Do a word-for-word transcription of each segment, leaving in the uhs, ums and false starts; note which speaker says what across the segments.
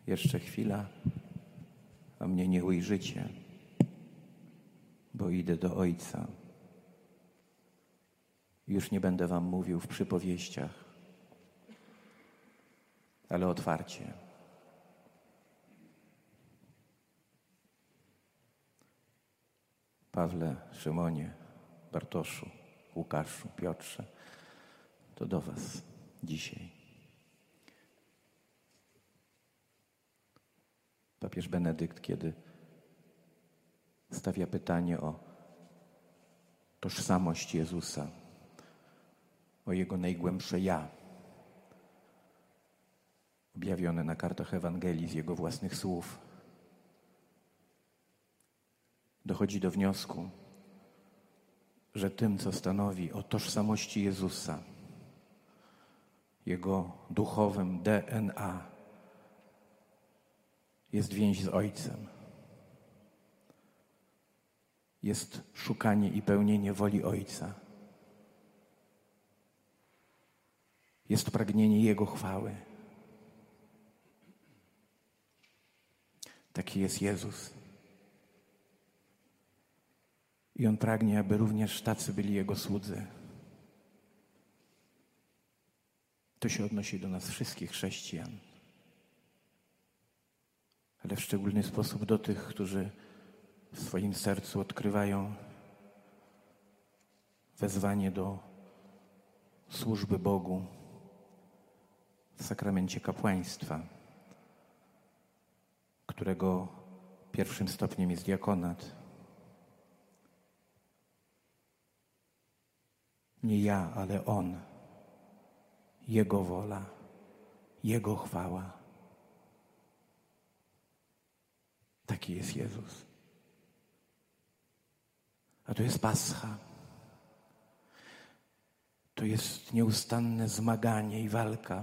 Speaker 1: Jeszcze chwila, a mnie nie ujrzycie, bo idę do Ojca. Już nie będę wam mówił w przypowieściach, ale otwarcie. Pawle, Szymonie, Bartoszu, Łukaszu, Piotrze, to do was dzisiaj. Papież Benedykt, kiedy stawia pytanie o tożsamość Jezusa, o Jego najgłębsze ja, objawione na kartach Ewangelii z Jego własnych słów, dochodzi do wniosku, że tym, co stanowi o tożsamości Jezusa, Jego duchowym D N A, jest więź z Ojcem. Jest szukanie i pełnienie woli Ojca. Jest pragnienie Jego chwały. Taki jest Jezus. I On pragnie, aby również tacy byli Jego słudzy. To się odnosi do nas wszystkich chrześcijan. Ale w szczególny sposób do tych, którzy w swoim sercu odkrywają wezwanie do służby Bogu w sakramencie kapłaństwa, którego pierwszym stopniem jest diakonat. Nie ja, ale On, Jego wola, Jego chwała. Taki jest Jezus. A to jest Pascha. To jest nieustanne zmaganie i walka,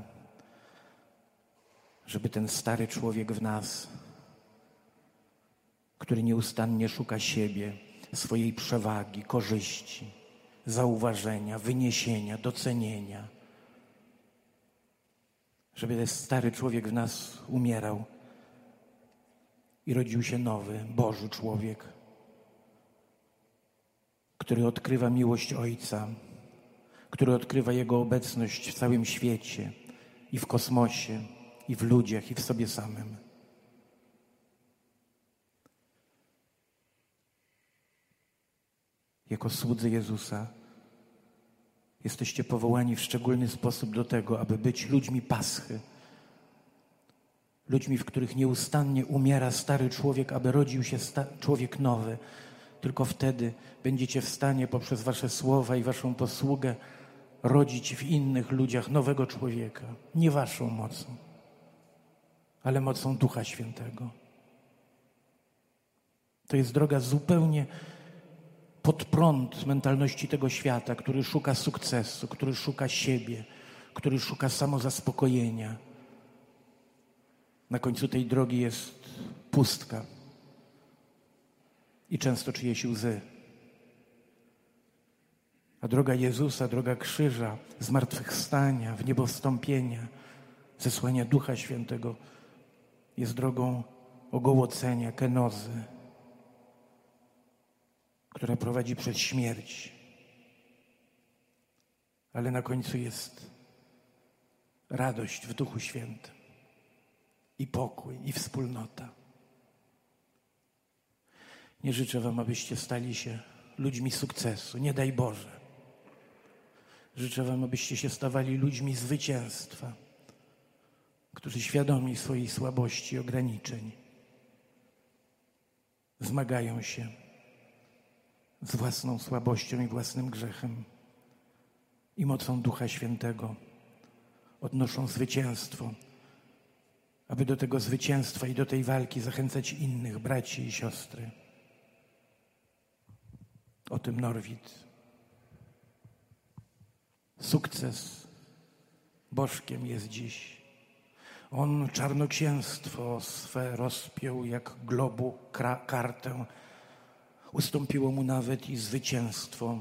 Speaker 1: żeby ten stary człowiek w nas, który nieustannie szuka siebie, swojej przewagi, korzyści, zauważenia, wyniesienia, docenienia, żeby ten stary człowiek w nas umierał i rodził się nowy, Boży człowiek, który odkrywa miłość Ojca, który odkrywa Jego obecność w całym świecie i w kosmosie, i w ludziach, i w sobie samym. Jako słudzy Jezusa jesteście powołani w szczególny sposób do tego, aby być ludźmi Paschy. Ludźmi, w których nieustannie umiera stary człowiek, aby rodził się sta- człowiek nowy. Tylko wtedy będziecie w stanie poprzez wasze słowa i waszą posługę rodzić w innych ludziach nowego człowieka. Nie waszą mocą, ale mocą Ducha Świętego. To jest droga zupełnie pod prąd mentalności tego świata, który szuka sukcesu, który szuka siebie, który szuka samozaspokojenia. Na końcu tej drogi jest pustka i często czyjeś łzy. A droga Jezusa, droga krzyża, zmartwychwstania, w niebo wstąpienia, zesłania Ducha Świętego jest drogą ogołocenia, kenozy, która prowadzi przez śmierć. Ale na końcu jest radość w Duchu Świętym i pokój, i wspólnota. Nie życzę wam, abyście stali się ludźmi sukcesu, nie daj Boże. Życzę wam, abyście się stawali ludźmi zwycięstwa, którzy świadomi swojej słabości i ograniczeń zmagają się z własną słabością i własnym grzechem i mocą Ducha Świętego odnoszą zwycięstwo, aby do tego zwycięstwa i do tej walki zachęcać innych braci i siostry. O tym Norwid. Sukces bożkiem jest dziś. On czarnoksięstwo swe rozpiął jak globu kra- kartę. Ustąpiło mu nawet i zwycięstwo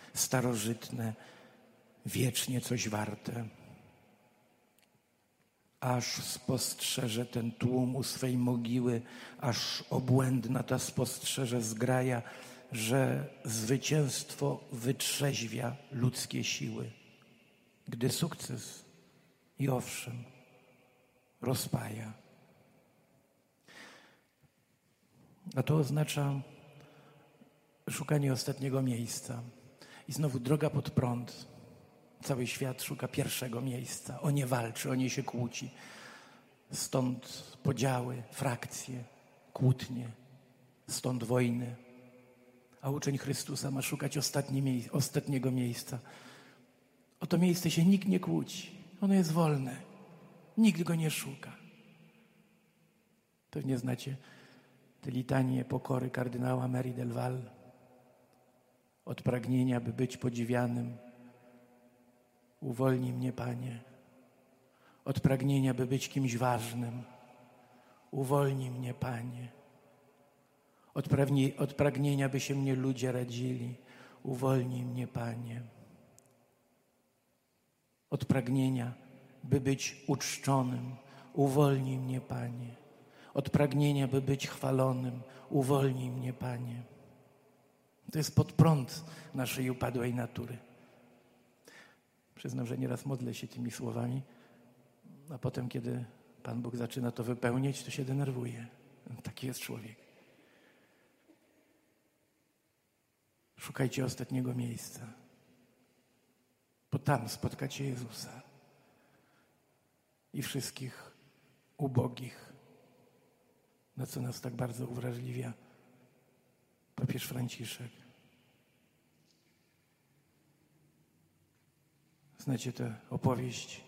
Speaker 1: starożytne, wiecznie coś warte. aż spostrzeże ten tłum u swej mogiły, aż obłędna ta spostrzeże zgraja, że zwycięstwo wytrzeźwia ludzkie siły. Gdy sukces i owszem rozpaja. A to oznacza szukanie ostatniego miejsca. I znowu droga pod prąd. Cały świat szuka pierwszego miejsca. O nie walczy, o nie się kłóci. Stąd podziały, frakcje, kłótnie. Stąd wojny. A uczeń Chrystusa ma szukać ostatnie mie- ostatniego miejsca. O to miejsce się nikt nie kłóci. Ono jest wolne. Nikt go nie szuka. Pewnie znacie te litanie pokory kardynała Mary del Val. Od pragnienia, by być podziwianym. Uwolnij mnie, Panie. Od pragnienia, by być kimś ważnym. Uwolnij mnie, Panie. Od, prawni- od pragnienia, by się mnie ludzie radzili. Uwolnij mnie, Panie. Od pragnienia, by być uczczonym. Uwolnij mnie, Panie. Od pragnienia, by być chwalonym. Uwolnij mnie, Panie. To jest pod prąd naszej upadłej natury. Przyznam, że nieraz modlę się tymi słowami, a potem, kiedy Pan Bóg zaczyna to wypełniać, to się denerwuje. Taki jest człowiek. Szukajcie ostatniego miejsca, bo tam spotkacie Jezusa i wszystkich ubogich, na co nas tak bardzo uwrażliwia papież Franciszek. Znacie tę opowieść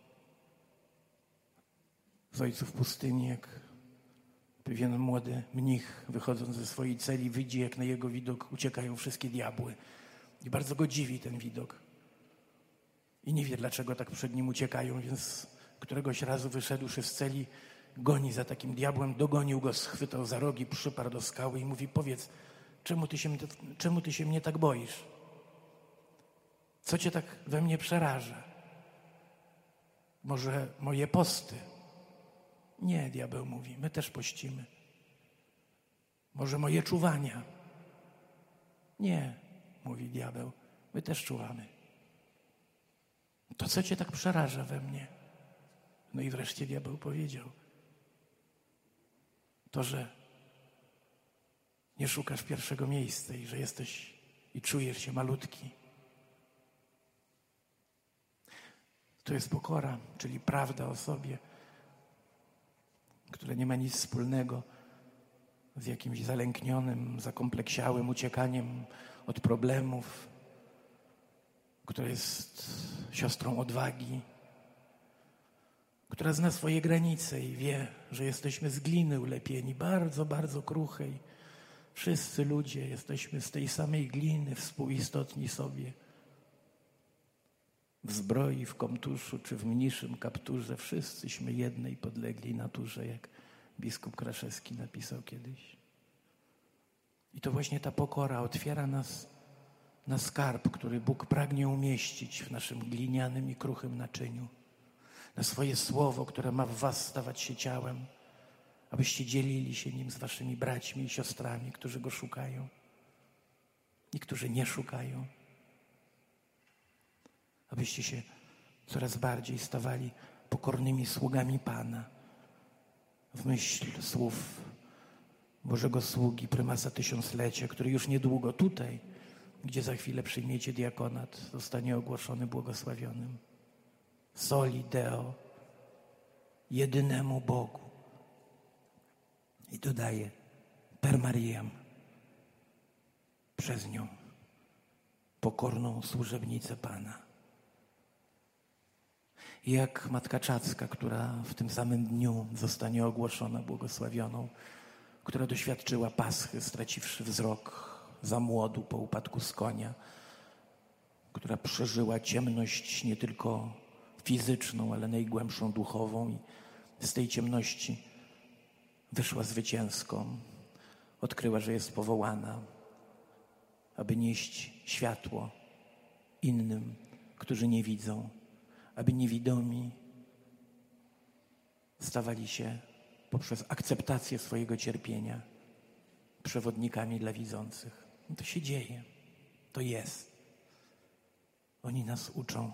Speaker 1: z ojców pustyni, jak pewien młody mnich, wychodząc ze swojej celi, widzi, jak na jego widok uciekają wszystkie diabły. I bardzo go dziwi ten widok. I nie wie, dlaczego tak przed nim uciekają, więc któregoś razu wyszedłszy z celi, goni za takim diabłem, dogonił go, schwytał za rogi, przyparł do skały i mówi: powiedz, czemu ty się, czemu ty się mnie tak boisz? Co cię tak we mnie przeraża? Może moje posty? Nie, diabeł mówi, my też pościmy. Może moje czuwania? Nie, mówi diabeł, my też czuwamy. To co cię tak przeraża we mnie? No i wreszcie diabeł powiedział: to, że nie szukasz pierwszego miejsca i że jesteś i czujesz się malutki. To jest pokora, czyli prawda o sobie, która nie ma nic wspólnego z jakimś zalęknionym, zakompleksiałym uciekaniem od problemów, która jest siostrą odwagi, która zna swoje granice i wie, że jesteśmy z gliny ulepieni, bardzo, bardzo kruchej. Wszyscy ludzie jesteśmy z tej samej gliny, współistotni sobie. W zbroi, w komtuszu czy w mniszym kapturze wszyscyśmy jednej podlegli naturze, jak biskup Kraszewski napisał kiedyś. I to właśnie ta pokora otwiera nas na skarb, który Bóg pragnie umieścić w naszym glinianym i kruchym naczyniu. Na swoje słowo, które ma w was stawać się ciałem, abyście dzielili się nim z waszymi braćmi i siostrami, którzy go szukają i którzy nie szukają. Abyście się coraz bardziej stawali pokornymi sługami Pana. W myśl słów Bożego Sługi, prymasa tysiąclecia, który już niedługo tutaj, gdzie za chwilę przyjmiecie diakonat, zostanie ogłoszony błogosławionym. Soli Deo, jedynemu Bogu. I dodaje, per Mariam, przez nią, pokorną służebnicę Pana. I jak Matka Czacka, która w tym samym dniu zostanie ogłoszona błogosławioną, która doświadczyła Paschy, straciwszy wzrok za młodu po upadku z konia, która przeżyła ciemność nie tylko fizyczną, ale najgłębszą duchową i z tej ciemności wyszła zwycięską. Odkryła, że jest powołana, aby nieść światło innym, którzy nie widzą, aby niewidomi stawali się poprzez akceptację swojego cierpienia przewodnikami dla widzących. No to się dzieje. To jest. Oni nas uczą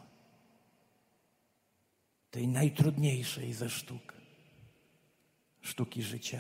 Speaker 1: tej najtrudniejszej ze sztuk. Sztuki życia.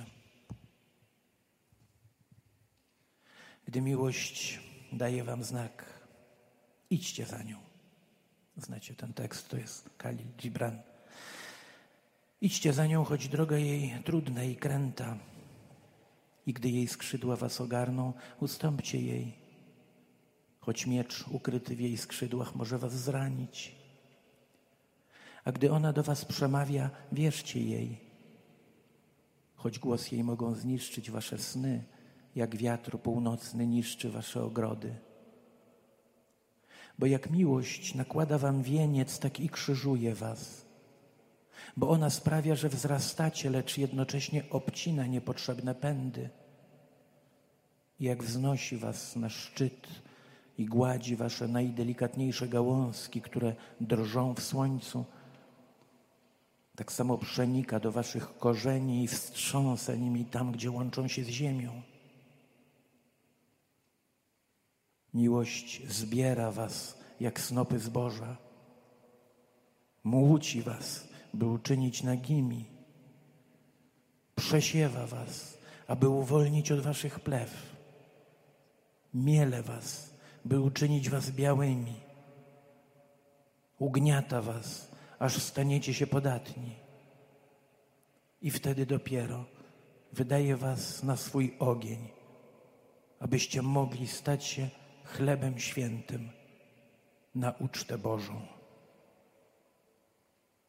Speaker 1: Gdy miłość daje wam znak, idźcie za nią. Znacie ten tekst, to jest Khalil Gibran. Idźcie za nią, choć droga jej trudna i kręta. I gdy jej skrzydła was ogarną, ustąpcie jej. Choć miecz ukryty w jej skrzydłach może was zranić. A gdy ona do was przemawia, wierzcie jej. Choć głos jej mogą zniszczyć wasze sny, jak wiatr północny niszczy wasze ogrody. Bo jak miłość nakłada wam wieniec, tak i krzyżuje was. Bo ona sprawia, że wzrastacie, lecz jednocześnie obcina niepotrzebne pędy. I jak wznosi was na szczyt i gładzi wasze najdelikatniejsze gałązki, które drżą w słońcu, tak samo przenika do waszych korzeni i wstrząsa nimi tam, gdzie łączą się z ziemią. Miłość zbiera was jak snopy zboża. Młóci was, by uczynić nagimi. Przesiewa was, aby uwolnić od waszych plew. Miele was, by uczynić was białymi. Ugniata was, aż staniecie się podatni. I wtedy dopiero wydaje was na swój ogień, abyście mogli stać się chlebem świętym na ucztę Bożą.